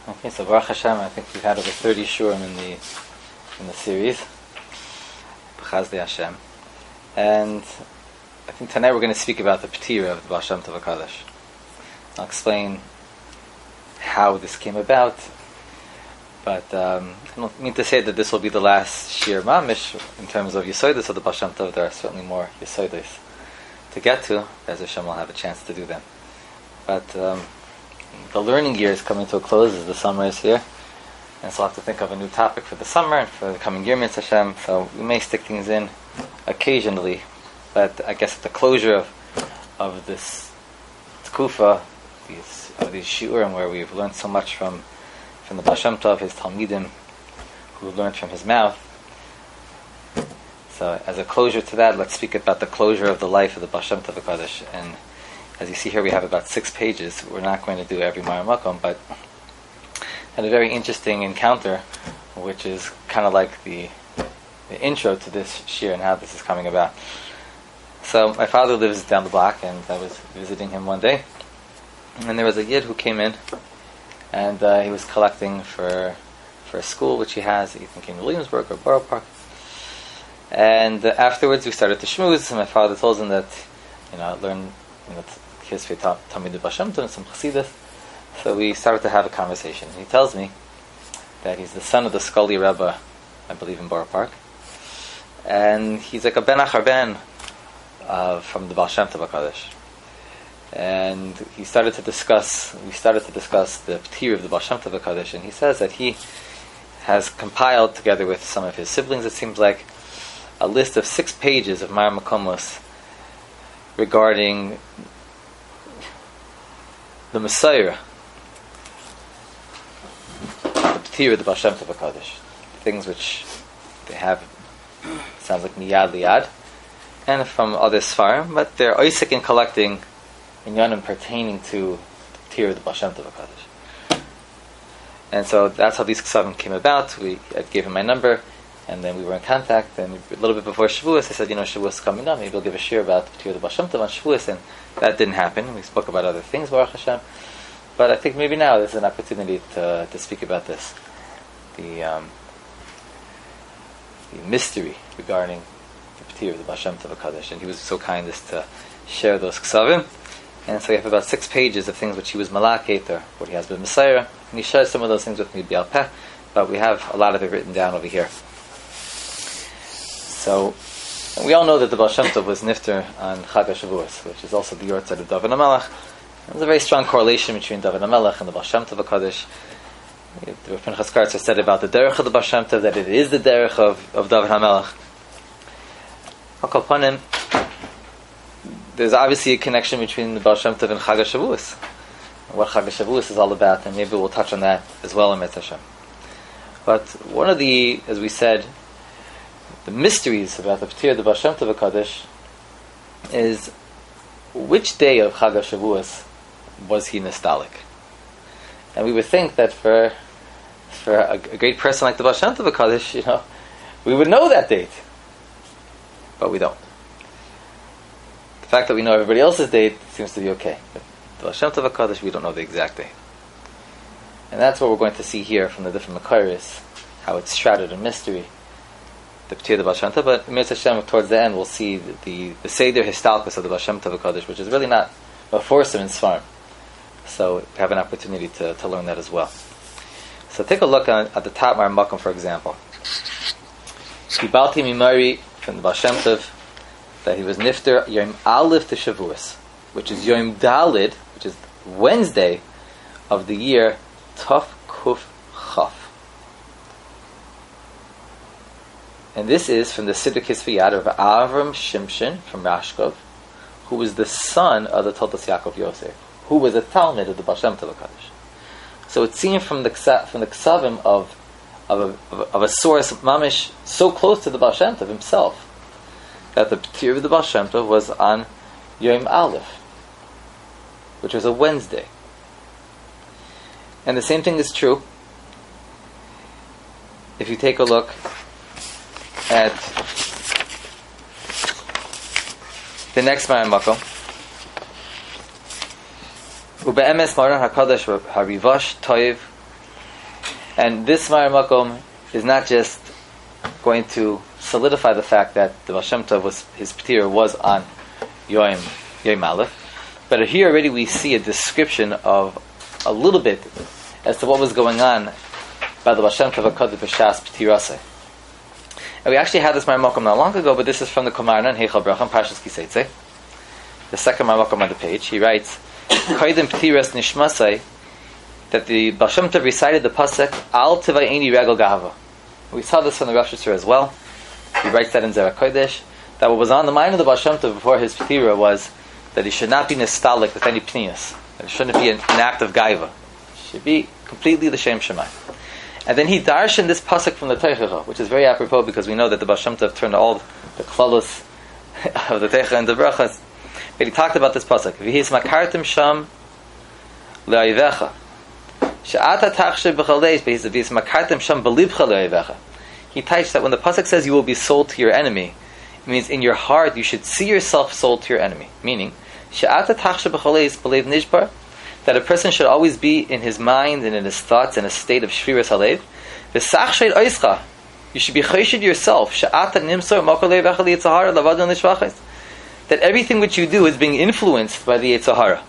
Okay, so Baruch Hashem, I think we've had over 30 shurim in the series, B'chazdei Hashem, and I think tonight we're going to speak about the P'tira of the Baal Shem Tov HaKadosh. I'll explain how this came about, but I don't mean to say that this will be the last Shir Mamish in terms of Yesodis of the Baal Shem Tov. There are certainly more Yesodis to get to, as Hashem will have a chance to do them. But the learning year is coming to a close as the summer is here, and so I'll have to think of a new topic for the summer and for the coming year, Mitzvah Hashem. So we may stick things in occasionally, but I guess at the closure of this Tkufa, these shiurim where we've learned so much from the Baal Shem Tov, his Talmidim, who learned from his mouth. So as a closure to that, let's speak about the closure of the life of the Baal Shem Tov HaKadosh. And as you see here, we have about 6 pages. We're not going to do every Mar Makom, but had a very interesting encounter, which is kind of like the intro to this shir and how this is coming about. So my father lives down the block, and I was visiting him one day, and there was a yid who came in, and he was collecting for a school which he has, I think in Williamsburg or Borough Park. And afterwards we started to shmooze, and my father told him that, learn his Talmidei Baal Shem Tov and some Chassidus. So we started to have a conversation. He tells me that he's the son of the Scully Rebbe, I believe in Borough Park, and he's like a ben achar ben from the Baal Shem Tov HaKadosh. And we started to discuss the P'tira of the Baal Shem Tov HaKadosh, and he says that he has compiled, together with some of his siblings, it seems like, a list of 6 pages of Mar Makomos regarding the Messiah, the P'tira of the Baal Shem Tov HaKadosh, things which they have, sounds like miyad liyad, and from other Sfarim, but they're oisik in collecting inyanim pertaining to the P'tira of the Baal Shem Tov HaKadosh. And so that's how these ksavim came about. I gave him my number, and then we were in contact, and a little bit before Shavuos, I said, Shavuos is coming up, maybe we'll give a shir about the P'tira of the Baal Shem Tov on Shavuos, and that didn't happen. We spoke about other things, Baruch Hashem, but I think maybe now there's an opportunity to speak about this, the mystery regarding the P'tira of the Baal Shem Tov HaKadosh, and he was so kind as to share those ksavim. And so we have about 6 pages of things which he was malaket, or what he has been Messiah, and he shared some of those things with me Bial Peh, but we have a lot of it written down over here. So we all know that the Baal Shem Tov was nifter on Chag HaShavuos, which is also the Yortzeit of David HaMelech. There's a very strong correlation between David HaMelech and the Baal Shem Tov HaKadosh. The Rav Pinchas Kartzer said about the derech of the Baal Shem Tov that it is the derech of David HaMelech. Al Kol Panim, there's obviously a connection between the Baal Shem Tov and Chag HaShavuos, what Chag HaShavuos is all about, and maybe we'll touch on that as well in Mitzvah Hashem. But one of the, as we said, the mysteries about the P'tira of the Baal Shem Tov HaKadosh is which day of Chag HaShavuos was he nostalgic? And we would think that for a great person like the Baal Shem Tov HaKadosh, we would know that date, but we don't. The fact that we know everybody else's date seems to be okay, but the Baal Shem Tov HaKadosh, we don't know the exact date. And that's what we're going to see here from the different Makairis, how it's shrouded in mystery, the P'tira of the Baal Shem Tov. But Mitzvah Hashem, towards the end, we'll see the Seder Histalkus of the Baal Shem Tov HaKadosh, which is really not a forcing in Sfarim. So we have an opportunity to learn that as well. So take a look at the top Mar Makom, for example. Kibalti Mimari from the Baal Shem Tov, that he was nifter Yom Aleph to Shavuos, which is Yom Dalid, which is Wednesday of the year Tov Kuf Chaf. And this is from the Siddur Kisviyad of Avram Shimshon from Rashkov, who was the son of the Toldos Yaakov Yosef, who was a Talmid of the Baal Shem Tov HaKadosh. So it seemed from the Ksavim of a source, Mamish, so close to the Baal Shem Tov himself, that the P'tira of the Baal Shem Tov was on Yom Aleph, which was a Wednesday. And the same thing is true if you take a look at the next Mar Makom. Ube'emes Maran HaKadosh Harivash Toiv And this Ma'ar Makom is not just going to solidify the fact that the Baal Shem Tov his P'tira was on Yom Aleph, but here already we see a description of a little bit as to what was going on by the Baal Shem Tov HaKadosh B'Shas P'tiraseh. And we actually had this Ma'ar Makom not long ago, but this is from the Komarna in Heichal Bracha, Parshas Ki Seitzei, the second Ma'ar Makom on the page. He writes, Koydem P'tiras Nishmasai, that the Baal Shem Tov recited the pasuk Al Tivayeni Regel Gahava. We saw this from the Rosh Hashanah as well. He writes that in Zerah Kodesh, that what was on the mind of the Baal Shem Tov before his P'tira was that he should not be nostalgic with any pnius. That it shouldn't be an act of gaiva. It should be completely the Shem Shemai. And then he darshan this pasuk from the Teichah, which is very apropos because we know that the Baal Shem Tov turned all the klalos of the Teichah into brachas. But he talked about this pasuk. V'his makartim sham le'ayvecha. She'ata tachshe b'chalesh v'his makartim sham b'libcha le'ayvecha. He types that when the pasuk says you will be sold to your enemy, it means in your heart you should see yourself sold to your enemy. Meaning, she'ata tachshe b'chalesh b'lev nishbar, that a person should always be in his mind and in his thoughts in a state of shviras halev. V'sachshed oischa, you should be chayshid yourself. She'ata nimsor mokol le'ayvecha li'yitzahara lavadon l'shvachis, that everything which you do is being influenced by the Yitzhahara.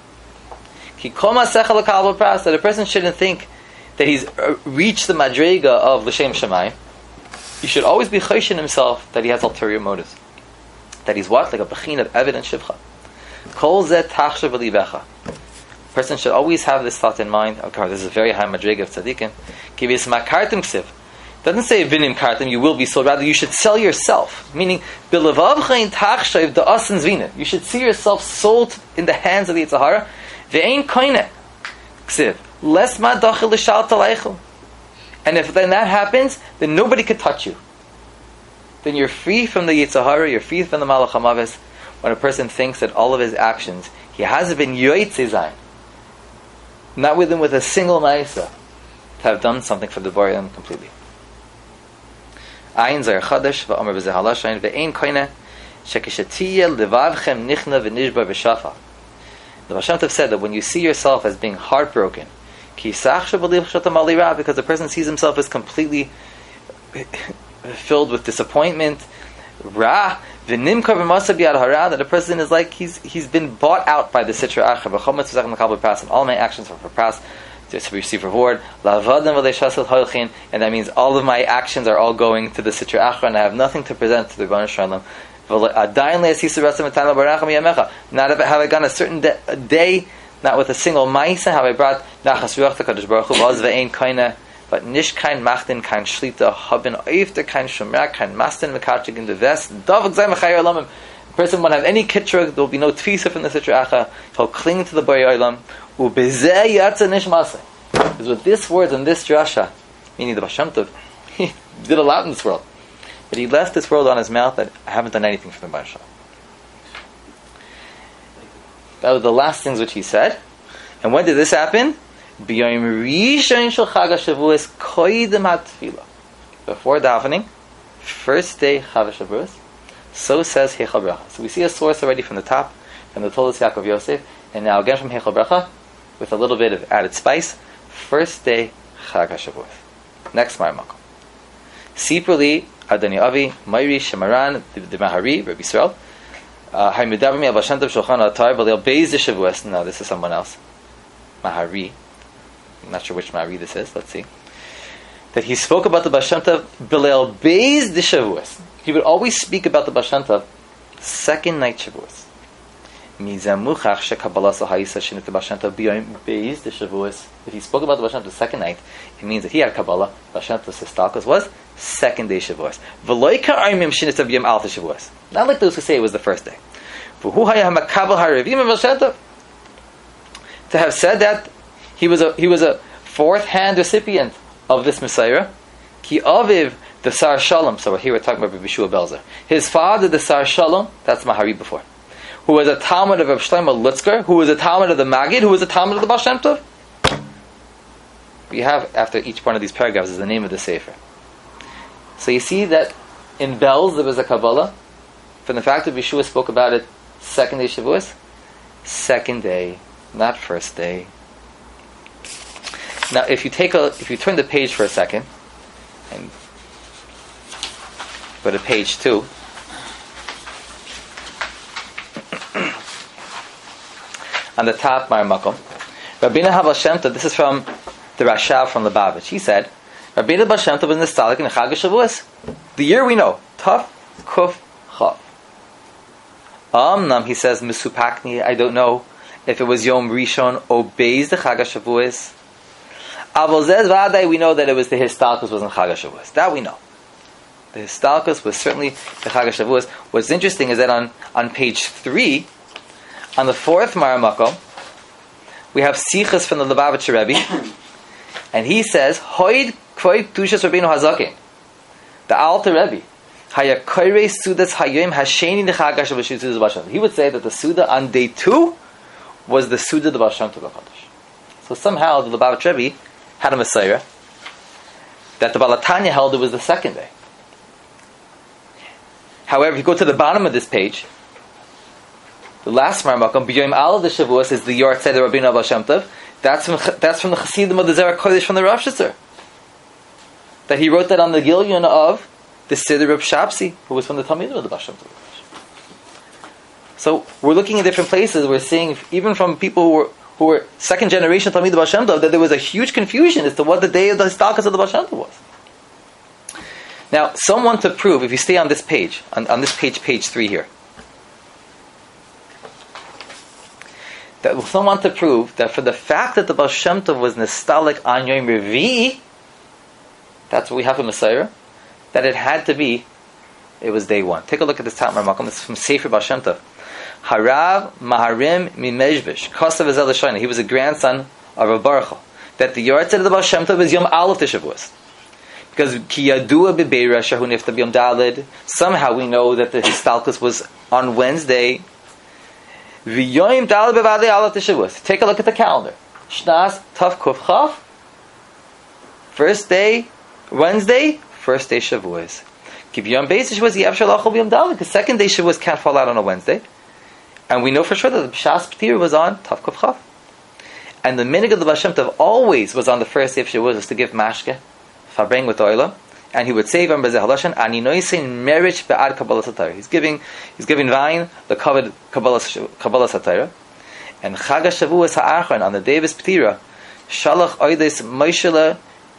Ki kol ma'asech l'kal b'pras, that a person shouldn't think that he's reached the madrega of l'shem Shemai. He should always be chayshin himself that he has ulterior motives. That he's what? Like a bechin of evidence shivcha. Kol zeh tachshav v'livecha. A person should always have this thought in mind. Okay, this is a very high madrega of tzaddikim. Ki v'yisma kartim ksiv. Doesn't say vinim kartim, you will be sold. Rather, you should sell yourself. Meaning, bilevavcha in tachshav the asin zvina. You should see yourself sold in the hands of the Yitzhahara. Ve'ein koine ksiv. Les ma dachil l'shal taleichel. And if then that happens, then nobody could touch you. Then you're free from the Yitzhahara, you're free from the Malach HaMavis. When a person thinks that all of his actions, he hasn't been yoytze zayin, not with him with a single ma'isa, to have done something for the Boreim completely. Ayin zayr chadash va'omer b'zeh halashayin ve'ein koine shekishetiyeh levavchem nichna v'nishba v'shafa. The Baal Shem Tov said that when you see yourself as being heartbroken, because the person sees himself as completely filled with disappointment, that a person is like he's been bought out by the sitra achar, and all my actions are for pras, to receive reward, and that means all of my actions are all going to the sitra achar, and I have nothing to present to the Rebbeinu Shalom. Not have I gone a certain day, not with a single ma'isa, have I brought nachas ruach to Kadosh Baruch Hu, v'az ve'ein koine, but nish kein machtin, kein shlita, haben oifter, kein shomra, kein mastin, mekachig in the vest, davak zay mechayir olamim. A person won't have any kitra, there will be no tfisa from the sitra acha, he'll cling to the Borei Olam, u'bezeh yatsa nish masay. Because with this word and this drasha, meaning the Baal Shem Tov, he did a lot in this world, but he left this world on his mouth that I haven't done anything for the Baal Shem. That was the last things which he said. And when did this happen? Before davening, first day Chag HaShavuos. So says Heichal Bracha. So we see a source already from the top, from the Tolos Yaakov Yosef, and now again from Heichal Bracha, with a little bit of added spice. First day Chag HaShavuos. Next Ma'ar Makom. Sipurli Adoni Avi Mayri Shemaran the Mahari Rabbi Yisrael. No, this is someone else. Mahari. I'm not sure which Mahari this is. Let's see. That he spoke about the Baal Shem Tov Bilel Beis de Shavuos. He would always speak about the Baal Shem Tov second night Shavuos. If he spoke about the Baal Shem Tov second night, it means that he had Kabbalah. Baal Shem Tov's Histalkos was second day Shavuos. Not like those who say it was the first day. To have said that he was a fourth hand recipient of this Messiah, Ki Aviv the Sar Shalom. So here we're talking about Rabbi Shua Belzer. His father, the Sar Shalom, that's Mahari before, who was a Talmud of Rabbi Shlomo Lutzker, who was a Talmud of the Maggid, who was a Talmud of the Baal Shem Tov. We have, after each one of these paragraphs, is the name of the Sefer. So you see that in Belz there was a Kabbalah. From the fact that Yeshua spoke about it second day Shavuos, second day, not first day. Now, if you turn the page for a second, and go to page 2. On the top, Mar Makom. Rabbeinu Haval Shem Tov, this is from the Rashav from Lubavitch. He said, Rabbeinu Haval Shem Tov was nostalgic in Chag HaShavuos. The year we know, Taf Kuf Chav. He says, Misupakni, I don't know if it was Yom Rishon obeys the Chag HaShavuos. Avol Zez Vadai, we know that it was the Histalkus was in Chag HaShavuos. That we know. The Histalkus was certainly the Chag HaShavuos. What's interesting is that on page 3, on the 4th Mar Makom, we have Sichas from the Lubavitcher Rebbe, and he says, Hoid Kvoid Tushas Rabbeinu Hazaken, the Alter Rebbe, Haya Koire Sudas Hayim Hasheni Nechag HaShavuos Sudas Baal Shem Tov. He would say that the Suda on day 2 was the Suda the Baal Shem Tov HaKadosh. So somehow the Lubavitcher Rebbe had a Messiah that the Baal HaTanya held it was the second day. However, if you go to the bottom of this page, the last Mar Makom, B'Yom Aleph the Shavuos, is the Yort Seder Rabbeinu Haval Shem Tov. That's from the Chassidim of the Zerach Kodesh from the Rav Shitzer. That he wrote that on the Gilyon of the Siddur of Shapsi, who was from the Talmidim of the Baal Shem Tov. So we're looking at different places. We're seeing even from people who were second generation Talmidim of the Baal Shem Tov that there was a huge confusion as to what the day of the Histalkus of the Baal Shem Tov was. Now, someone to prove, if you stay on this page, on this page 3 here, that someone to prove that for the fact that the Baal Shem Tov was nostalgic on Yom Revi'i, that's what we have in Messiah, that it had to be, it was day 1. Take a look at this top Mar Makom. This is from Sefer Baal Shem Tov. Harav Maharim Mimezhvish Kosav Ezel Shana. He was a grandson of Rav Baruch. That the Yortzeit of the Baal Shem Tov is Yom Aleph Tishavus. Because Ki Yadua Bebeira Shahu Nifta B'Yom Daled. Somehow we know that the Histalkus was on Wednesday. V'Yom Daled Bevadei Aleph Tishavus. Take a look at the calendar. Shnas Tav Kuf Chav. First day Wednesday. First day Shavuos. Ki B'Yom Beis Shavuos Yev Shalachol B'Yom Daled. Because second day Shavuos can't fall out on a Wednesday. And we know for sure that the B'Shas P'tir was on Tav Kuf Chav. And the minig of the Baal Shem Tov always was on the first day of Shavuos was to give mashke, fabring with oil, and he would say Vam B'Zeh Haloshen Ani Noisin Merich Be'ad Kabbalah Satayra. He's giving wine the covered Kabbalah Satayra, and Chag HaShavuos Ha'achron on the day of his P'tira Shalach Oides Moishele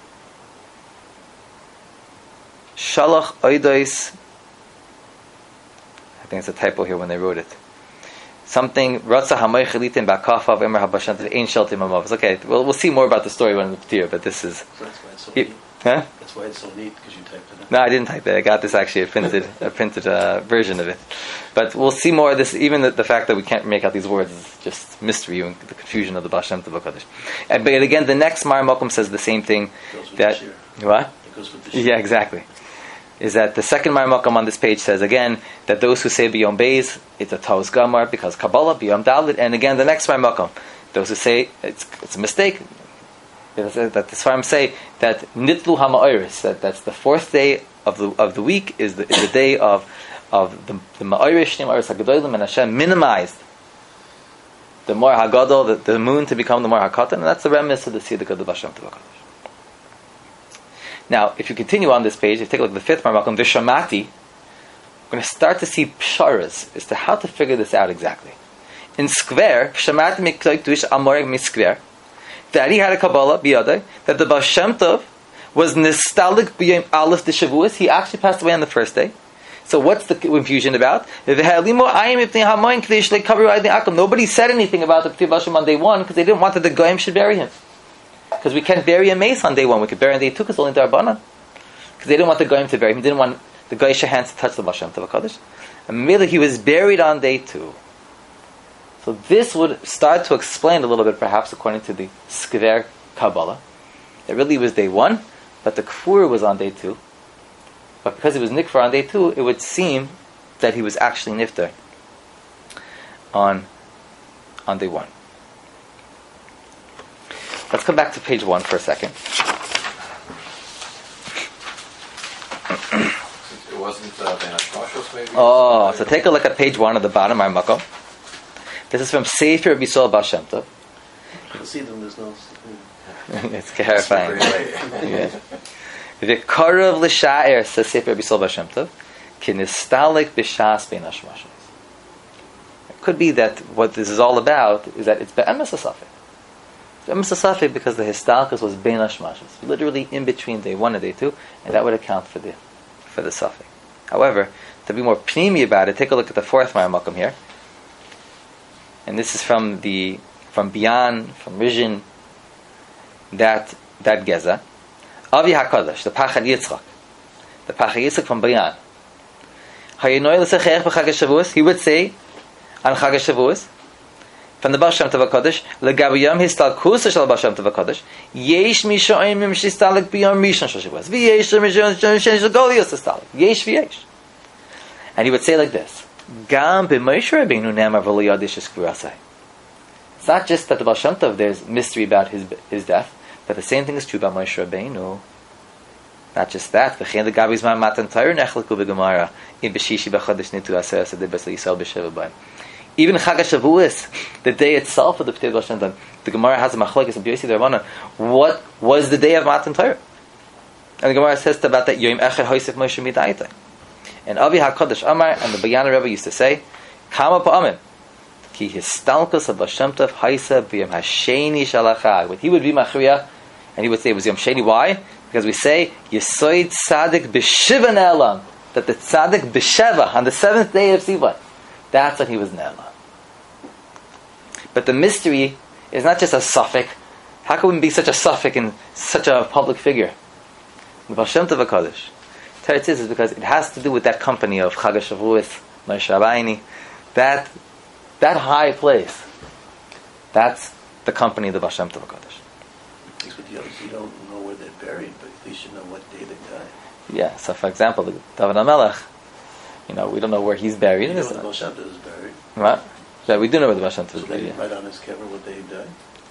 Shalach Oides. I think it's a typo here when they wrote it. Something Ratza Hamoy Chalitin Bakafav Emer Habashan Ein Sheltim Amav. Okay, we'll see more about the story when it's here, but this is. So that's why it's so neat. Huh? That's why it's so neat, because you typed it in. No, I didn't type it. I got this actually a printed version of it. But we'll see more of this. Even the fact that we can't make out these words is just mystery and the confusion of the Baal Shem Tov HaKadosh. But again, the next Mar Makom says the same thing. That what? It goes with the shir. Yeah, exactly. Is that the second Mar Makom on this page says again that those who say B'Yom Beis, it's a Taos Gamar because Kabbalah B'Yom Dalet, and again the next Mar Makom, those who say it's a mistake, that the Sfarim say that Nitlu Hama'oris, that's the fourth day of the week is the day of the Ma'orish Shnim Oris Hagadolim, and Hashem minimized the Mor Hagadol, the moon to become the Mor HaKatan, and that's the remiss of the Siddur of the Baal Shem Tov HaKadosh. Now, if you continue on this page, if you take a look at the fifth Mar Makom, Vishamati, we're going to start to see psharas as to how to figure this out exactly. In Skver, Vishamati Mikloik Dush Amorig Miskver, that he had a Kabbalah, biyadai, that the Baal Shem Tov was nostalgic b'yom Aleph the Shavuos. He actually passed away on the first day. So what's the confusion about? Nobody said anything about the P'tir Baal Shem on day 1 because they didn't want that the Goyim should bury him. Because we can't bury a mace on day 1. We could bury on day 2 because it's only Darbanan. Because they didn't want the Goyim to bury him. They didn't want the Goyish hands to touch the Baal Shem Tov HaKadosh. And maybe he was buried on day 2. So this would start to explain a little bit, perhaps, according to the Skver Kabbalah. It really was day 1, but the Kfur was on day 2. But because he was Nikfar on day 2, it would seem that he was actually Niftar on day 1. Let's come back to page 1 for a second. It wasn't Ben Hashmashos, maybe? Oh, so take a look at page 1 at the bottom, Mar Makom. This is from Sefer B'Yisrael Baal Shem Tov. Chassidim, there's no... It's terrifying. Great. V'karav l'sha'er, says Sefer Rabbi Sol Baal Shem Tov, ki nistalik b'shas bein hashmashos. It could be that what this is all about is that it's be'emes ha'safek. It's be'emes ha'safek because the histalkus was bein hashmashos, literally in between day 1 and day 2, and that would account for the safek. However, to be more pnimi about it, take a look at the fourth Makom here, and this is from Bian, from Rizhin, that Geza. Avi HaKadosh, the Pachad Yitzchak. The Pachad Yitzchak from Bian. He would say on Chag HaShavuos, from the Baal Shem Tov HaKadosh, L'gabiyam histalkusa shel Baal Shem Tov HaKadosh, yesh mishoimim shistalik biyam rishon shel Shavuos, v'yesh mishoimim shel Golios shistalik, yesh v'yesh. And he would say like this, Gam b'Moshe Rabbeinu ne'amar v'lo yadish eskvurasai. It's not just that the Baal Shem Tov, there's mystery about his death, but the same thing is true about Moshe Rabbeinu. Not just that. V'chein l'gabi zman matan Torah nechleku b'gemara in b'shishi b'chodesh nitu aser asadeh b'sel Yisrael b'sheva b'ayim. Even Chag HaShavuos, the day itself of the B'tei Baal Shem Tov, the Gemara has a machlokes and B'yosi D'Rabbanan. What was the day of Matan Torah? And the Gemara says about that Yom Echad Hoysef Moshe Midayitay. And Avi HaKadosh Amar and the Bayan Rebbe used to say, Kama Pa'amim Ki Histalkus of Baal Shem Tov Haisa B'Yom Hasheni Shalachag. But he would be Machriya, and he would say it was Yom Sheni. Why? Because we say Yesoid Tzadik B'Shiva Ne'elam, that the Tzadik B'Sheva on the 7th day of Sivan, that's when he was Ne'elam. But the mystery is not just a suffix. How can we be such a suffix in such a public figure? The Baal Shem Tov HaKadosh. Teretz is because it has to do with that company of Chag HaShavuos, Moshe Rabbeinu, that high place. That's the company of the Baal Shem Tov HaKadosh. At least with the others, you don't know where they're buried, but at least you know what day they died. Yeah, so for example, the David HaMelech, we don't know where he's buried. You know where the Baal Shem Tov is buried. What? Yeah, we do know where the Baal Shem Tov is So buried. they write on his kever what day he died?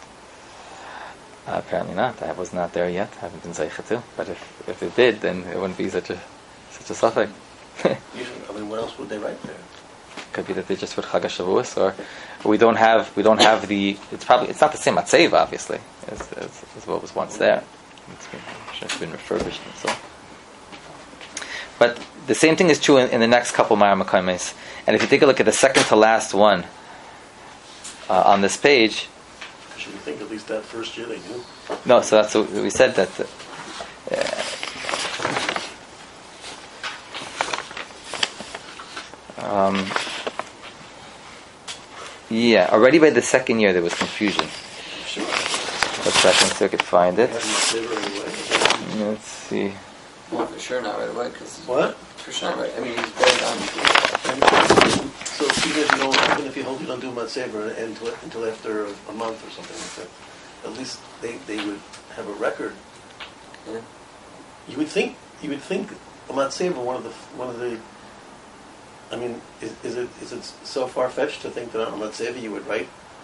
Apparently not. I was not there yet. I haven't been zeicha to. But if it did, then it wouldn't be such a suffix. Usually, what else would they write there? Could be that they just put Chag HaShavuos, or we don't have the. It's not the same matzeva, obviously, as what was once there. It's been refurbished and so. But the same thing is true in the next couple Maramakamis. And if you take a look at the second to last one on this page. Should we think at least that first year they knew? No, so that's what we said that. Already by the second year there was confusion. Sure. Let's check and see if I could find it. Let's see. Well, for sure not right away, because... What? For sure not right. I mean, he's buried on... So even if you don't do Matsever until after a month or something like that, at least they would have a record. Yeah. You would think a Matsever one of the. I mean, is it so far fetched to think that on a Matsever you would write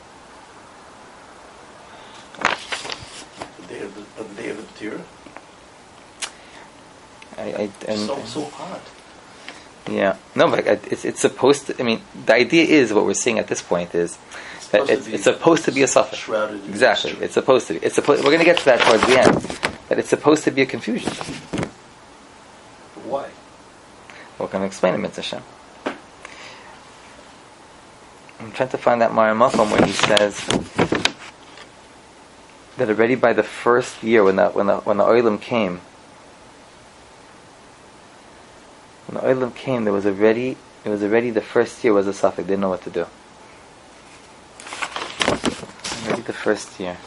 the day of the B'tira? So odd. Yeah, no, but it's supposed to. I mean, the idea is what we're seeing at this point is that it's supposed to be a suffix. Shrouded. Exactly, it's supposed to be. We're going to get to that towards the end, but it's supposed to be a confusion. Why? We're going to explain it, Mitzvah Hashem. I'm trying to find that Maram where he says that already by the first year when the Olam came. When the Olam came, it was already the first year was a suffix. They didn't know what to do. Already the first year.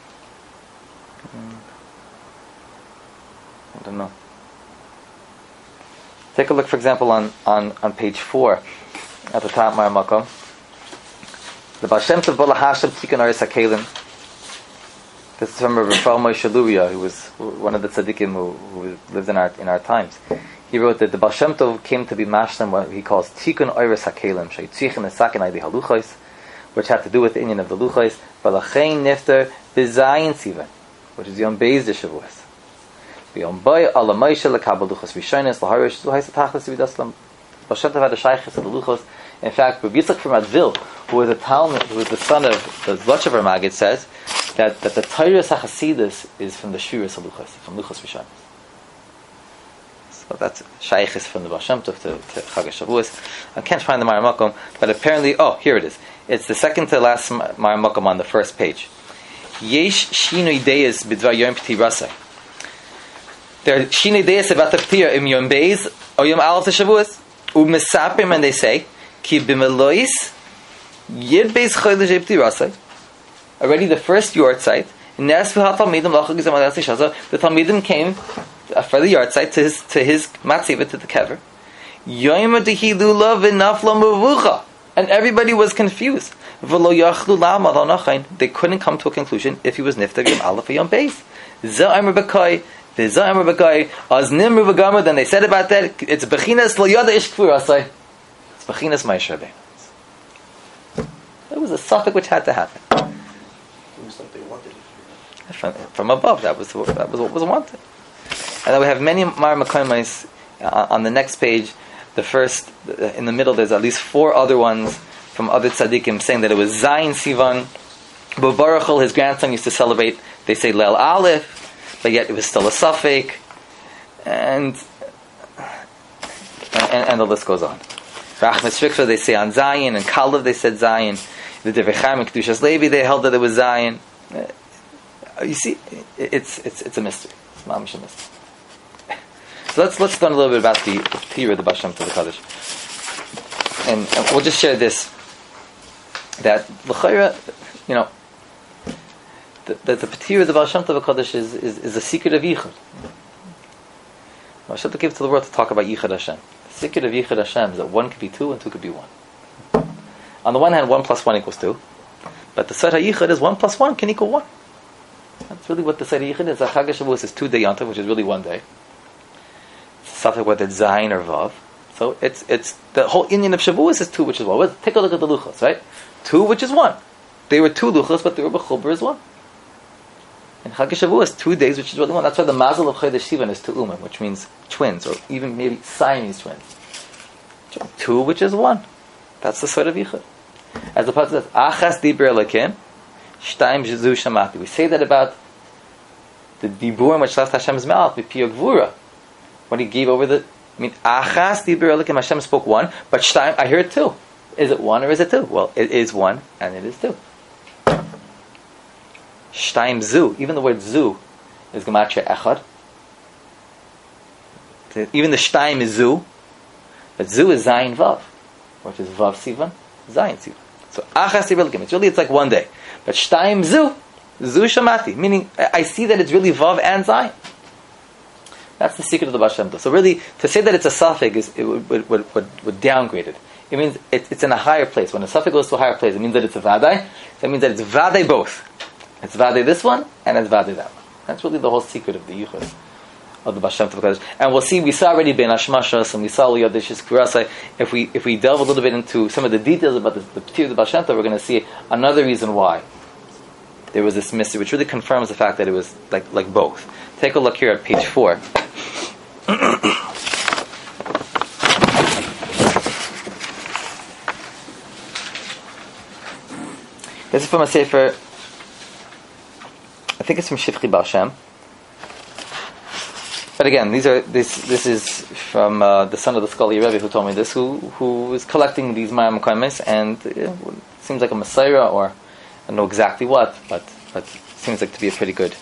I don't know. Take a look, for example, on page 4 at the top, Mar Makom. The Baal Shem Tov Bala Hashem Tikkun Aris HaKelim. This is from Rafael Moshe Luria, who was one of the tzaddikim who lived in our times. He wrote that the Baal Shem Tov came to be mashlim what he calls Tikkun Oiris HaKelim, Sheitzichin Esakin Aidi HaLuchos, which had to do with the Inyan of the Luchos, V'lachein Nifter B'zayin Sivan, which is Yom Beis de Shavuos. V'yom Boy Ala Moshe L'kabel Luchos Rishonis L'harish Zuhais Atachlis V'daslam. Baal Shem Tov had a shaykhis of the Luchos. In fact, Rabbi Yitzchak from Advil, who was the son of the Zlotchever Maggid, says that the Tyrus HaChasidus is from the Shviras HaLuchos, from Luchos Rishonos. So that's Shaykhis from the Baal Shem Tov to Chag HaShavuos. I can't find the Mareh Makom, but apparently, here it is. It's the second to last Mareh Makom on the first page. Yesh Shinui Deis B'dvar Yom P'tirasai. There are Shinui Deis about the P'tir im Yom Beis or Yom Aleph to Shavuos. U'mesapim, and they say, Ki b'melois Yid Beis Chodesh P'tirasai. Already the first yortzeit, the Talmidim came for the yortzeit to his matziva, to the kever. And everybody was confused. They couldn't come to a conclusion if he was niftar Yom Aleph or Yom Beis. Then they said about that, it's bechinas lo yada ish kfur asay. It's bechinas ma'aseh rabbeinu. It was a suffix which had to happen. Like they wanted it. From above, that was what was wanted. And then we have many Mareh Makomos on the next page. The first, in the middle, there's at least 4 other ones from other tzaddikim saying that it was Zayin Sivan. But Baruch Hu, his grandson, used to celebrate, they say Leil Aleph, but yet it was still a suffix, and the list goes on. Rachmas Shvikra, they say on Zayin, and Kalev, they said Zayin. The Divrei Chaim and Kedushas Levi, they held that it was Zion. You see, it's a mystery. It's mamish a mystery. So let's learn a little bit about the P'tir of the Baal Shem Tov HaKadosh. And we'll just share this, that l'chayra, that the P'tir of the Baal Shem Tov HaKadosh is a secret of Yichud. Baal Shem Tov gave to the world to talk about Yichud Hashem. The secret of Yichud Hashem is that 1 could be 2 and 2 could be 1. On the one hand, 1 plus 1 equals 2. But the Sod HaYichud is 1 plus 1 can equal 1. That's really what the Sod HaYichud is. Chag HaShavuos is 2 day Yom Tov, which is really 1 day. It's something whether it's Zayin or Vav. So it's the whole Indian of Shavuos is 2, which is 1. Take a look at the Luchos, right? 2, which is 1. They were 2 Luchos, but they were B'chuber as 1. And Chag HaShavuos, 2 days, which is really 1. That's why the Mazel of Chodesh Sivan is Te'umim, which means twins, or even maybe Siamese twins. 2, which is 1. That's the Sod of Yichud. As the pasuk says, Achas Dibur Elokim, Shtaim Zu Shamati. We say that about the Dibur which left Hashem's mouth, V'Piyog Gvura. When he gave over Achas Dibur Elokim, Hashem spoke 1, but Shtaim, I heard 2. Is it 1 or is it 2? Well, it is 1 and it is 2. Shtaim Zu, even the word Zu is Gematria Echad. Even the Shtaim is Zu, but Zu is Zayin Vav, which is Vav Sivan, Zayin Sivan. So Achas Dibur Elokim, it's like 1 day. But Shtaim Zu Shamati, meaning I see that it's really Vav and Zayin. That's the secret of the Baal Shem Tov. So really, to say that it's a suffix would downgrade it. It means it's in a higher place. When a suffix goes to a higher place, it means that it's a Vadai. That means that it's Vadai both. It's Vadai this one, and it's Vadai that one. That's really the whole secret of the Yichud of the Baal Shem Tov. And we saw already Ben Hashmashas, and we saw Yodishis Kurasai. If we delve a little bit into some of the details about the P'tir of the Baal Shem Tov, we're going to see another reason why there was this mystery, which really confirms the fact that it was like both. Take a look here at page 4. This is from a sefer, I think it's from Shifchi Baal Shem. But again, this is from the son of the Scully Rebbe who told me this, who is collecting these Mareh Makomos, and it seems like a Messiah, or I don't know exactly what, but it seems like to be a pretty good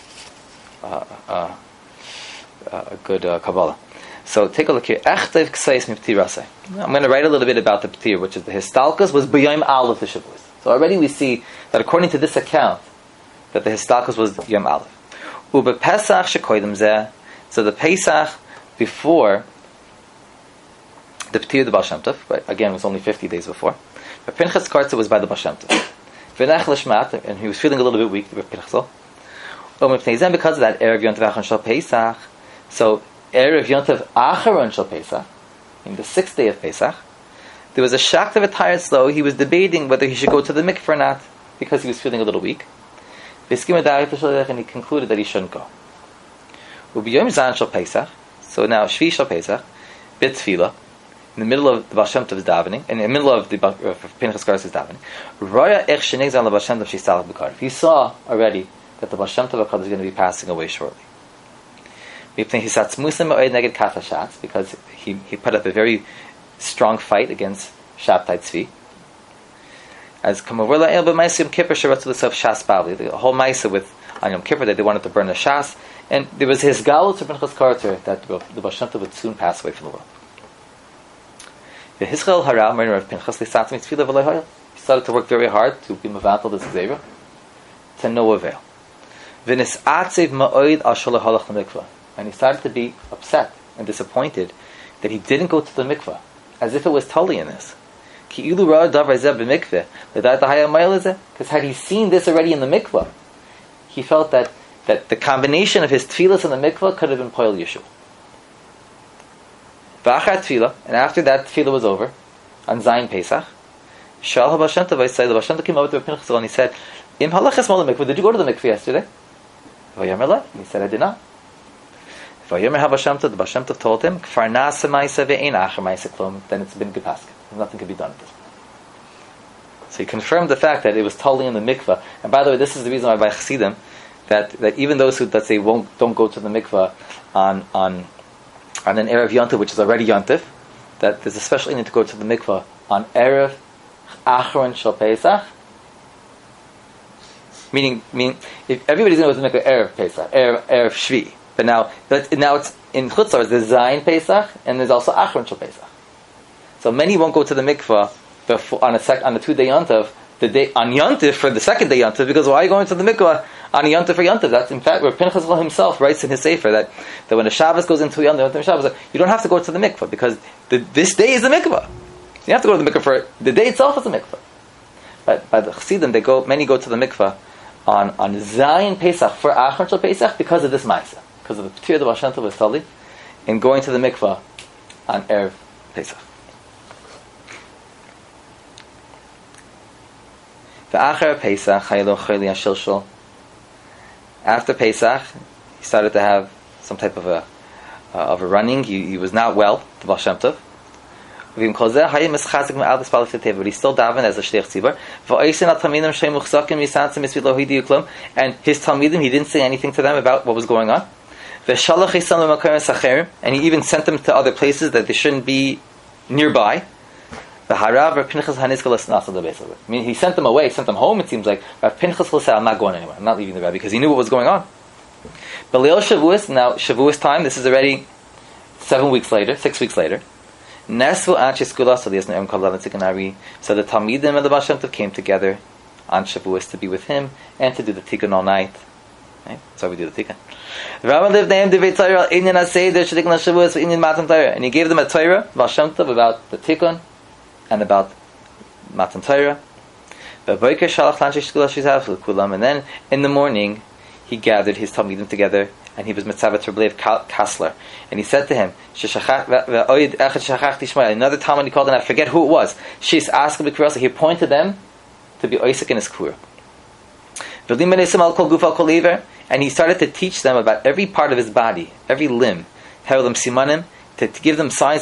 Kabbalah. So take a look here. I'm going to write a little bit about the P'tir, which is the Histalkus was B'yom Aleph the Shavuos. So already we see that according to this account, that the Histalkus was Yom Aleph. Ube Pesach shekoidem zeh. So the Pesach before the P'tir of the Baal Shem Tov, right? Again, it was only 50 days before. But Pinchas Kartza was by the Baal Shem Tov. V'nech l'shmat, and he was feeling a little bit weak, because of that, Erev Yontav Achron Shal Pesach. So Erev Yontav Acharon Shal Pesach, in the 6th day of Pesach, there was a shakt of a tired slow. He was debating whether he should go to the mikveh or not, because he was feeling a little weak. And he concluded that he shouldn't go. So now Shvi Shal Pesach, Bit Tefillah, in the middle of the Baal Shem Tov's davening, in the middle of the Pinchas Kartz's davening, he saw already that the Baal Shem Tov HaKadosh is going to be passing away shortly. Because he put up a very strong fight against Shabtai Tzvi. As Kamavurla El B'Maisa Yom Kippur Sharatzul L'Sof Shas Bavli, the whole Maisa with on Yom Kippur that they wanted to burn the Shas, and there was his galus of Pinchas Carter that the Baal Shem Tov would soon pass away from the world. The Hizchel Hara, Mariner of Pinchas, he started to work very hard to be Mavatal this Gzeira, to no avail. V'nis Atzev Ma'oid Al Sholach Halach L'Mikvah, and he started to be upset and disappointed that he didn't go to the mikvah, as if it was totally in this. Because had he seen this already in the mikvah, he felt that the combination of his tefillas in the mikvah could have been Poel Yeshua. And after that tefillah was over, on Zayin Pesach, the Baal Shem Tov came over to Pinchas and he said, did you go to the mikvah yesterday? And he said, I did not. The Baal Shem Tov told him, then it's been gepasket. Nothing can be done at this point. So he confirmed the fact that it was totally in the mikvah. And by the way, this is the reason why by Chassidim, that even those who, let's say, don't go to the mikvah on an Erev Yontif, which is already Yontif, that there's a special need to go to the mikvah on Erev Achron Shal Pesach. Meaning, if everybody's going to go to the mikvah Erev Pesach, Erev Shvi. But now it's in Chutzlar, there's Zayin Pesach, and there's also Achron Shal Pesach. So many won't go to the mikvah on a 2-day Yontif, the day on Yontif for the second day Yontif, because why are you going to the mikvah on a Yontif for Yontif? That's in fact where Pinchas himself writes in his Sefer that when the Shabbos goes into Yontif Shabbos, you don't have to go to the mikvah because this day is the mikvah. You have to go to the mikvah for the day itself is the mikvah. But by the Chassidim, many go to the mikvah on Zayin Pesach for Achron Shal Pesach because of this ma'aseh, because of the P'tir the Baal Shem Tov was tali in going to the mikvah on Erev Pesach. After Pesach, he started to have some type of a running. He was not well, the Baal Shem Tov. But he still davened as a shliach tzibur. And his talmidim, he didn't say anything to them about what was going on. And he even sent them to other places that they shouldn't be nearby. I mean, he sent them away, sent them home, it seems like. But Pinchas said, I'm not going anywhere. I'm not leaving the Rebbe, because he knew what was going on. But Leil Shavuos, now Shavuos time, this is already 6 weeks later. So the Talmidim and the Baal Shem Tov came together on Shavuos to be with him and to do the Tikkun all night. Right? That's why we do the Tikkun. And he gave them a Torah, Baal Shem Tov, about the Tikkun and about Matan Torah. And then in the morning he gathered his Talmidim together and he was Mitzavet Reblev Kassler, and he said to him, another Talmud he called, and I forget who it was, he pointed them to be Oisik in his Kur. And he started to teach them about every part of his body, every limb, to give them signs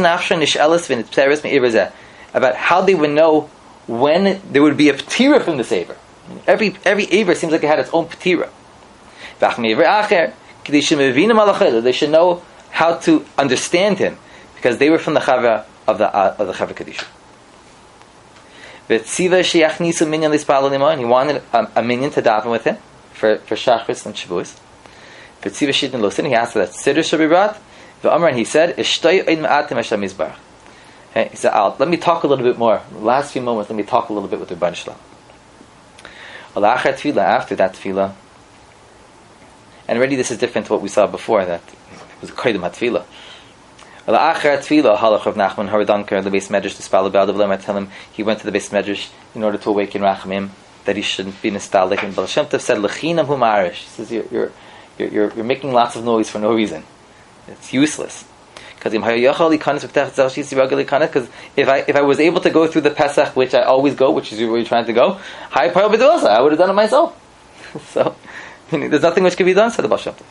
about how they would know when there would be a p'tira from this Aver. Every Aver seems like it had its own p'tira. They should know how to understand him, because they were from the Chavra of the Chavra Kadisha. And he wanted a minion to daven with him for Shachris and Shavuos. He asked that Siddur should be brought. And he said, okay, he said, let me talk a little bit more. The last few moments, let me talk a little bit with the Rebbeinu Shalom. After that tefillah, and already this is different to what we saw before, that it was Kodim HaTefillah. Tell him he went to the Beis Medrash in order to awaken Rachamim, that he shouldn't be nostalgic. And Baal Shem Tov said, L'chinam hu ma'arish. He says, you're making lots of noise for no reason. It's useless. Because if I was able to go through the Pesach, which I always go, which is where you're trying to go, I would have done it myself. So, there's nothing which can be done, said the Baal Shem Tov.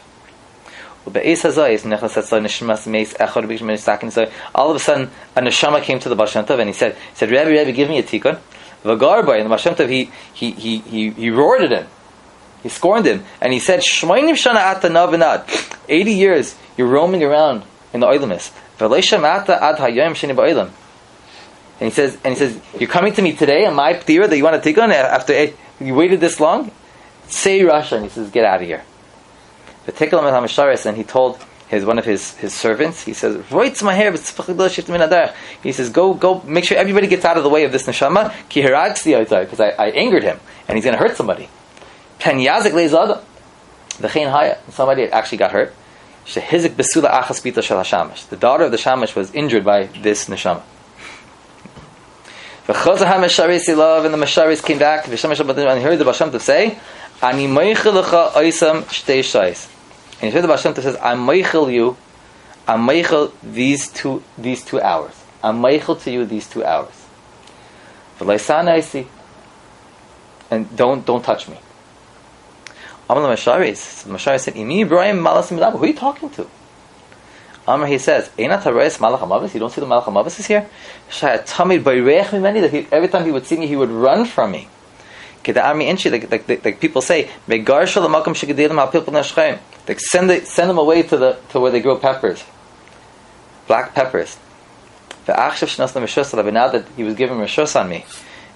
All of a sudden, a neshama came to the Baal Shem Tov and he said, Rebbe, give me a tikkun. And the Baal Shem Tov, he roared at him. He scorned him, and he said, "Shmoinim shana ata navinad." 80 years you're roaming around in the oilamis. V'leishem ata ad hayom sheni ba'olam. And he says, "You're coming to me today on my ptira that you want to take on after you waited this long? Say Russia." And he says, "Get out of here." And he told one of his servants, he says, "Roitz my hair." He says, "Go, make sure everybody gets out of the way of this neshama, because I angered him, and he's going to hurt somebody." Somebody actually got hurt. The daughter of the shamash was injured by this neshama. And the Masharis came back, and he heard the Baal Shem Tov say, "Ani meichel lecha oisam shtei shais." And he heard the Baal Shem Tov says, "I'm meichel you, I'm meichel these two hours. I'm meichel to you these 2 hours. V'leisana isi, and don't touch me." Amar Masharis, the Masharis said, "Imi Ibrahim malasim midaba." Who are you talking to? Amar, he says, "Einat hareis malach hamavis." You don't see the malach hamavis is here? Shayat tamid bayreich mimeni, that every time he would see me, he would run from me. Like people say, like send them away to where they grow peppers, black peppers. Now that he was given reshus on me,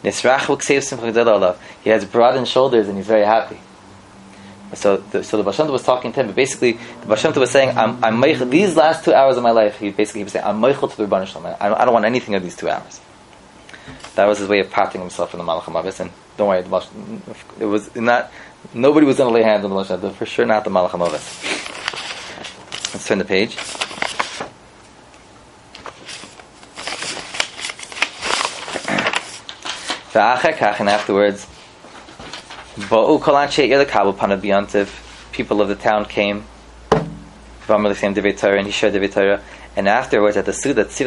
he has broadened shoulders and he's very happy. So the Baal Shem Tov was talking to him, but basically the Baal Shem Tov was saying, I'm meichel, these last 2 hours of my life, he was saying, I'm meichel to the Rebbeinu Shalom. I don't want anything of these 2 hours. That was his way of patting himself in the Malach HaMavis. And don't worry, it was not, nobody was going to lay hands on the Baal Shem Tov, for sure not the Malach HaMavis. Let's turn the page. And afterwards, people of the town came, and he shared the Torah. And afterwards, at the Suda, he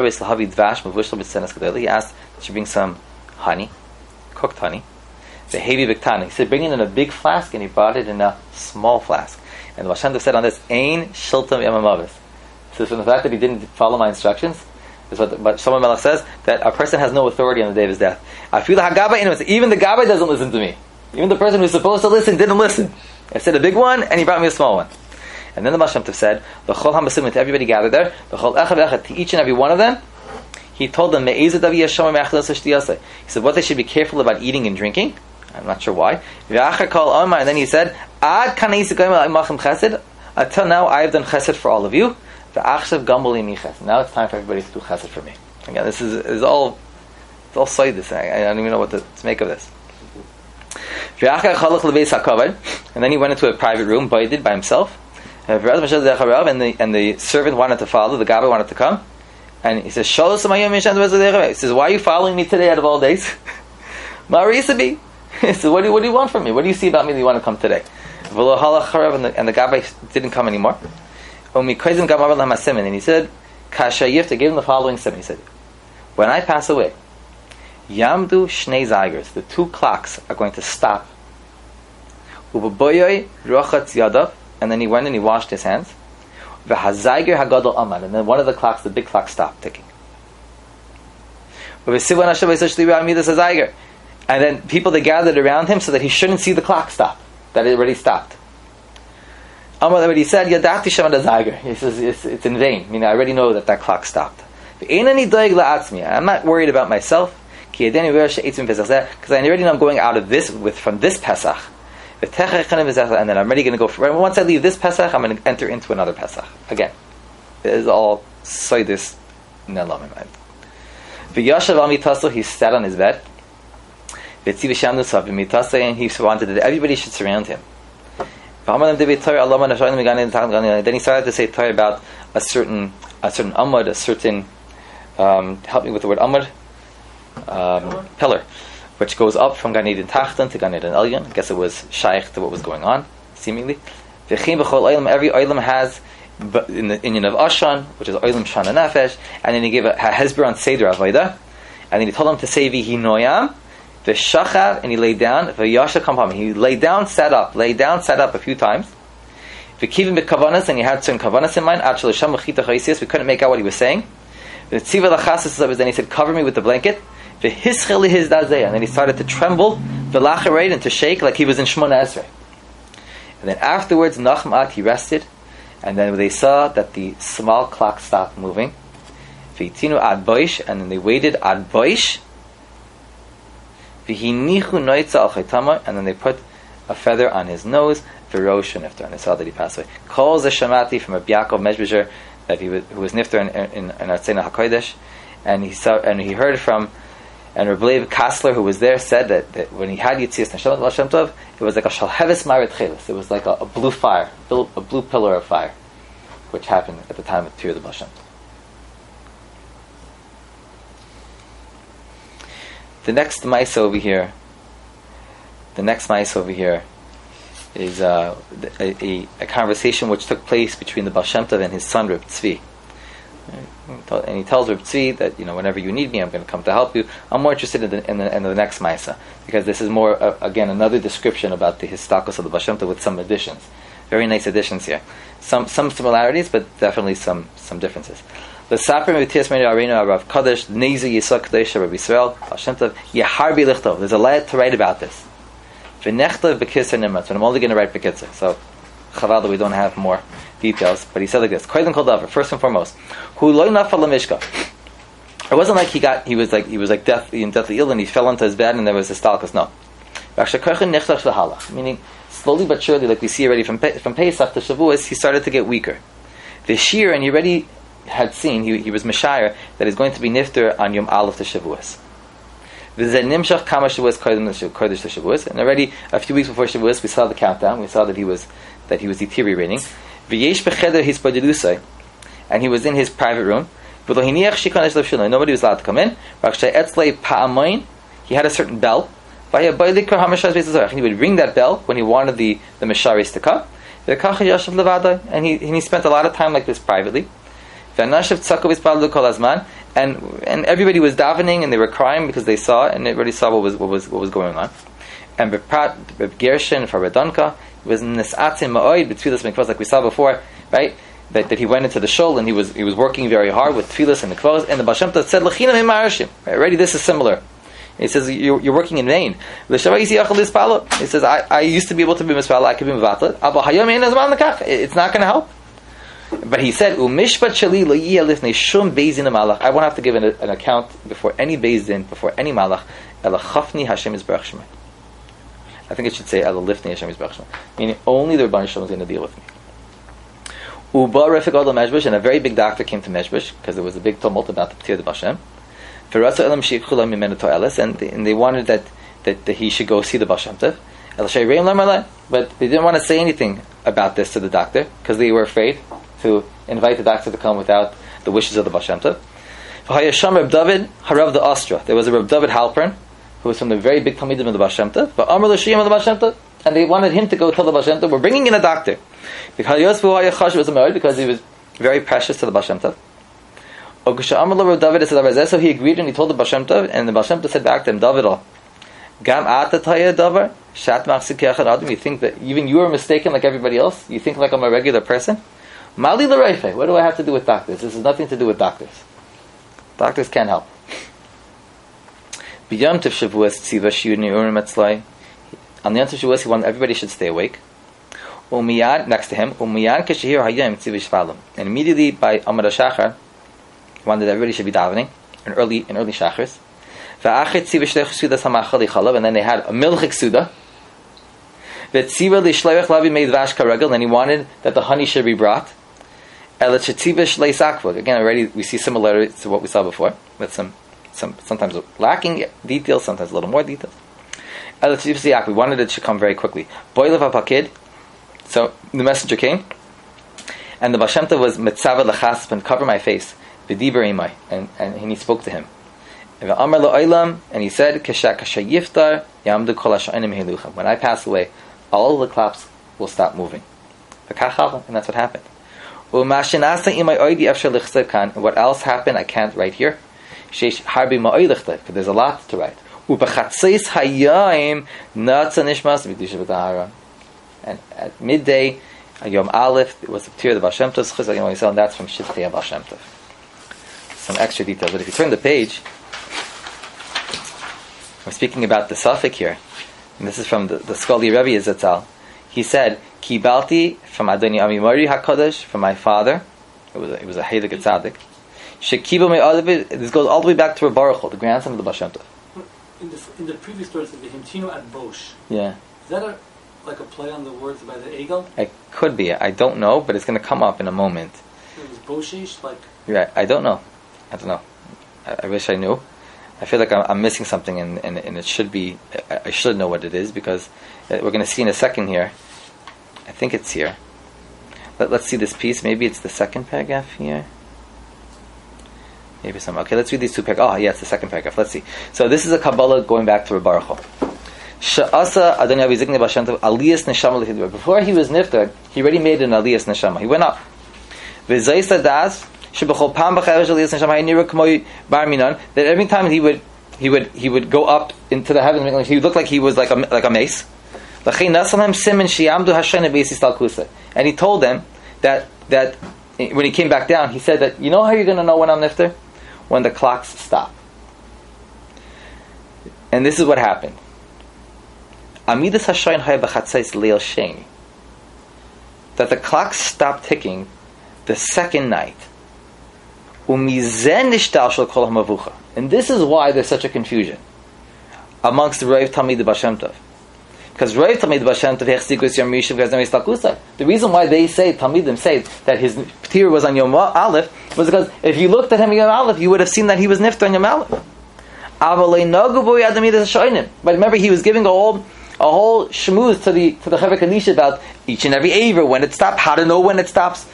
asked that she bring some honey, cooked honey. The heavy biktani. He said, bring it in a big flask, and he brought it in a small flask. And the Baal Shem Tov said on this, "Ein shiltam yamamavis." So from the fact that he didn't follow my instructions, is what Shlomo Melech says, that a person has no authority on the day of his death. Even the Gabbai doesn't listen to me. Even the person who's supposed to listen didn't listen. I said a big one, and he brought me a small one. And then the Baal Shem Tov said, "L'chol hamasim," to everybody gathered there, "L'chol echad v'echad," to each and every one of them, he told them, he said, what they should be careful about eating and drinking. I'm not sure why. And then he said, until now I have done chesed for all of you. Now it's time for everybody to do chesed for me. Again, this is all side this. I don't even know what to make of this. And then he went into a private room, by himself. And the servant wanted to follow, the Gabbai wanted to come. And he says, he says, "Why are you following me today out of all days?" He says, what do you want from me? What do you see about me that you want to come today? And the Gabbai didn't come anymore. And he said, Kasha gave him the following simon. He said, when I pass away, Yamdu Shnei Zaygers, the 2 clocks are going to stop. And then he went and he washed his hands. And then one of the clocks, the big clock, stopped ticking. And then people, they gathered around him so that he shouldn't see the clock stop, that it already stopped. But he said, he says, it's in vain. I mean, I already know that clock stopped. I'm not worried about myself, because I already know I'm going out of this from this Pesach. And then I'm already going to go once I leave this Pesach, I'm going to enter into another Pesach. Again, it is all Soidis Nelamim. V'yashav al mitaso, he sat on his bed. And he wanted that everybody should surround him. Then he started to say Torah about a certain amud, a certain help me with the word amud, pillar, which goes up from Gan Eden Tachton to Gan Eden Elyon. I guess it was shaykh to what was going on, seemingly. Every oilam has in the Inyan of Ashan, which is oilam shana nefesh, and then he gave a hezber on Seder Avodah, and then he told him to say Vihi Noyam, V'shachav, and he laid down, V'yasha Kampam, he laid down, sat up a few times. V'kivim b'kavanas, and he had certain kavanas in mind, we couldn't make out what he was saying. Then he said, cover me with the blanket. And then he started to tremble, and to shake like he was in Shemona Esrei. And then afterwards, Nachmat, he rested. And then they saw that the small clock stopped moving. V'itinu ad boish, and then they waited ad boish. V'hinichu noitza al chaytama, and then they put a feather on his nose. V'rosh nifter, and they saw that he passed away. Kol ze shamati from Rabbi Yaakov Mezbisher, that who was nifter in Artzena HaKodesh, and he heard from, and Rabbi Leib Kassler, who was there, said that when he had Yitzias Neshamat Baal Shem Tov, it was like a shalheves marit chelis. It was like a blue fire, a blue pillar of fire, which happened at the time of Tir the Baal Shem Tov. The next mice over here is a conversation which took place between the Baal Shem Tov and his son Reb Tzvi. And he tells Reb Tzvi that, whenever you need me, I'm going to come to help you. I'm more interested in the next Maisa, because this is more, again, another description about the Histakos of the Baal Shem Tov with some additions. Very nice additions here. Some similarities, but definitely some differences. The Saper Mevitias Meni Arena Rav Kadosh Neizu Yisok Kadosh Rabbi Yisrael Baal Shem Tov Yeharbi Lichtov. There's a lot to write about this. V'nechtav b'kitzer nimratz, but I'm only going to write b'kitzer. So chaval that we don't have more details. But he said like this: Koydem kol davar. First and foremost, hu lo nafal lemishka. It wasn't like he was deathly ill and he fell into his bed and there was a stalkus. No. Meaning slowly but surely, like we see already from Pesach to Shavuos, he started to get weaker. This year, and he already had seen, he was Meshayar, that he's going to be nifter on Yom Aleph to Shavuos. And already a few weeks before Shavuos, we saw the countdown. We saw that he was deteriorating. And he was in his private room. Nobody was allowed to come in. He had a certain bell. And he would ring that bell when he wanted the Mesharis to come. And he spent a lot of time like this privately. And everybody was davening and they were crying because they saw and they already saw what was going on. And Reb Gershon for Redonka was nisatzim ma'od b'tfilas mikvos, like we saw before, right? That he went into the shul and he was working very hard with tfilas and the mikvos. And the Baal Shem Tov said l'chinam imarashim. Already this is similar. He says you're working in vain. He says I used to be able to be mispala, I could be mivatlet. It's not going to help. But he said, "Umishpat shali lo yiyeh lifnei shum beis-din malach." I won't have to give an account before any beis-din, before any malach. Ela chafni Hashem yisbarach shemai. I think it should say Ela lifnei Hashem yisbarach shemai, meaning only the Rebbeinu Shalom is going to deal with me. Uba refik odel Mezbush, and a very big doctor came to Mezbush because there was a big tumult about the P'tir de Baal Shem. And they wanted that he should go see the Baal Shem Tov. But they didn't want to say anything about this to the doctor because they were afraid to invite the doctor to come without the wishes of the Baal Shem Tov. Reb David Harav the Ostra. There was a Reb David Halpern who was from the very big Talmidim of the Baal Shem Tov. But Amar l'Shiyam of the Baal Shem Tov, and they wanted him to go tell the Baal Shem Tov, we're bringing in a doctor because he was very precious to the Baal Shem Tov. So he agreed and he told the Baal Shem Tov, and the Baal Shem Tov said back to him, David, you think that even you are mistaken like everybody else? You think like I'm a regular person? What do I have to do with doctors? This has nothing to do with doctors. Doctors can't help. On the Yom Tov Shavuos, he wanted everybody should stay awake. Next to him, and immediately by Amar HaShachar, he wanted everybody should be davening in early Shachars. And then they had a milchik suda. And he wanted that the honey should be brought. Again, already we see similarities to what we saw before, with some sometimes lacking details, sometimes a little more details. We wanted it to come very quickly. So the messenger came, and the Baal Shem Tov was mitzavad lachasp and cover my face, v'diber imai, and he spoke to him. And he said, when I pass away, all the clocks will stop moving. And that's what happened. And what else happened, I can't write here. Because there's a lot to write. And at midday, Yom Aleph, it was the P'tir of the Baal Shem Tov, and that's from Shittei Baal Shem Tov. Some extra details. But if you turn the page, we're speaking about the suffix here. And this is from the Skoli Rebbe Zatzal. He said, Kibalti from Adoni Amimori HaKadosh, from my father. It was a Heilig Tzaddik. Shekiba me Olivet. This goes all the way back to Reb Baruch Hu, the grandson of the Baal Shem Tov. In the previous words of the Himtino at Bosh. Yeah. Is that like a play on the words by the Egel? It could be. I don't know, but it's going to come up in a moment. It was Boshish, like. Right. I don't know. I wish I knew. I feel like I'm missing something, and it should be. I should know what it is, because we're going to see in a second here. I think it's here. Let's see this piece. Maybe it's the second paragraph here. Maybe some. Okay, let's read these two paragraphs. Oh, yeah, it's the second paragraph. Let's see. So this is a Kabbalah going back to Reb Baruch Hu. Sha'asa Adoni Avi Ziknei Baal Shem Tov Aliyas Neshama L'Hidra. Before he was niftar, he already made an Aliyas Neshama. He went up. V'zayis Ladas Shebechol Pam B'Chavesh Aliyas Neshama Ha'Nira K'moi Bar Minan. That every time he would go up into the heavens, he looked like he was like a mace. And he told them that when he came back down, he said that, you know how you're going to know when I'm niftar? When the clocks stop. And this is what happened. Amidas Hashayin Hay B'Chatzais Leil Sheni. That the clocks stopped ticking the second night. Umizen Nishtal Shel Kol HaMavucha. And this is why there's such a confusion amongst the Rav Talmid Baal Shem Tov. Because Rav Talmid Baal Shem Tov Hechzikus Yom Rishon because Nemis Takusa. The reason why they say, Talmidim say, that his P'tir was on Yom Aleph was because if you looked at him on Yom Aleph, you would have seen that he was niftar on Yom Aleph. But remember, he was giving a whole shmooze to the Chaver Kadisha about each and every Aver, when it stopped, how to know when it stops.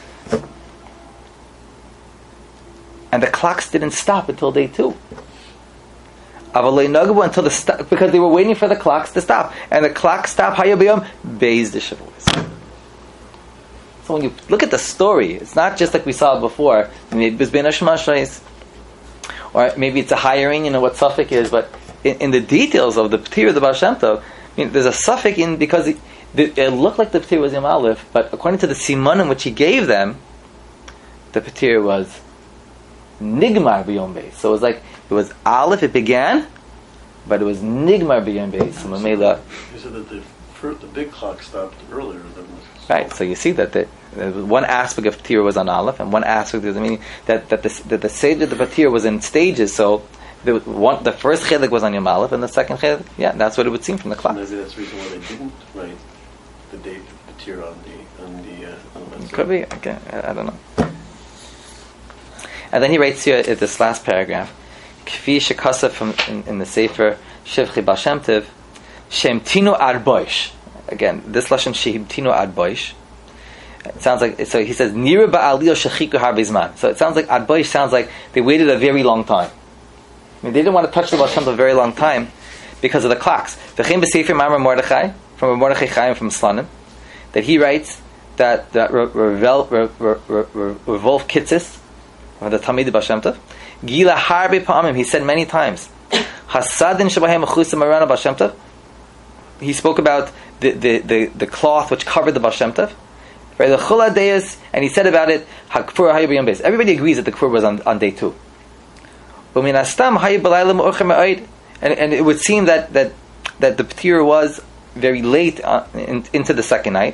And the clocks didn't stop until day 2. Because they were waiting for the clocks to stop. And the clocks stopped Hayabiyam Beis the Shavuos. So when you look at the story, it's not just like we saw before, maybe it's been a Shemashais, or maybe it's a hiring, what suffix is, but in the details of the P'tir of the Baal Shem Tov, there's a suffix in, because it looked like the P'tir was Yom Aleph, but according to the Simanim which he gave them, the P'tir was Nigmar B'Yom Beis. So it was Aleph, it began, but it was Nigmar B'Yom Beis. So you said that the big clock stopped earlier than this. Right, so you see that one aspect of P'tir was on Aleph, and one aspect of the meaning that the Seder of the P'tir was in stages, so the first chelik was on Yom Aleph, and the second chelik, that's what it would seem from the clock. Maybe that's the reason why they didn't write the date of P'tir on the Could be, okay, I don't know. And then he writes here at this last paragraph, Kfi shekasa in the Sefer Shevchi Baal Shem Tov, Shemtinu ad boish. Again, this lashon Shemtinu ad boish. It sounds like, so he says Nira ba'aliyah shechiku harbe zman. So it sounds like ad boish sounds like they waited a very long time. They didn't want to touch the Baal Shem Tov a very long time because of the clocks. V'chein b'Sefer Mamar Mordechai from Mordechai Chaim from Slanim, that he writes that Revolf Kitzis, the Talmid Baal Shem Tov, Gila Harbe Pa'amim, he said many times, Hasadin Shabahem Achusa Marana Baal Shem Tov. He spoke about the cloth which covered the Baal Shem Tov, and he said about it, everybody agrees that the Kfur was on day 2. And it would seem that the P'tir was very late into the second night.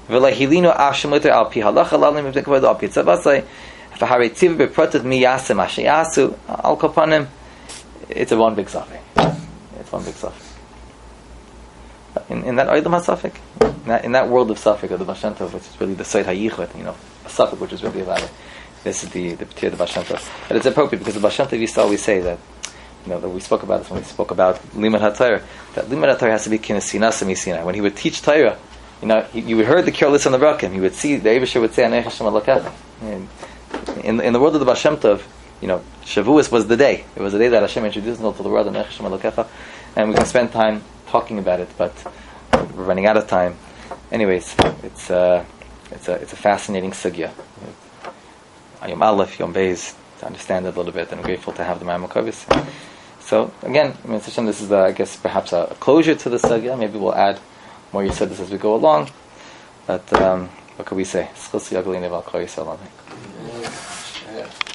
It's a one big suffix. It's one big suffix. In that Oidam HaSafik, in that world of Safik of the Baal Shem Tov, which is really the Seit HaYichot, a Safik which is really about it. This is the P'tir of the Baal Shem Tov. But it's appropriate because the Baal Shem Tov used to always say that, that we spoke about this when we spoke about Limud HaTorah, that Limud HaTorah has to be Kinesinas Misina. When he would teach Torah, you would heard the Kirlis on the Brakim, he would see, the Eibusher would say, Anei Hashem Elokecha. In the world of the Baal Shem Tov, Shavuos was the day. It was the day that Hashem introduced us to the world, Anei Hashem Elokecha. And we can spend time talking about it, but we're running out of time. Anyways, it's a fascinating sugya. Yom Aleph, Yom Beis, to understand it a little bit, and I'm grateful to have the Maimon Kovis. So again, this is I guess perhaps a closure to the sugya. Maybe we'll add more. You said this as we go along, but what could we say?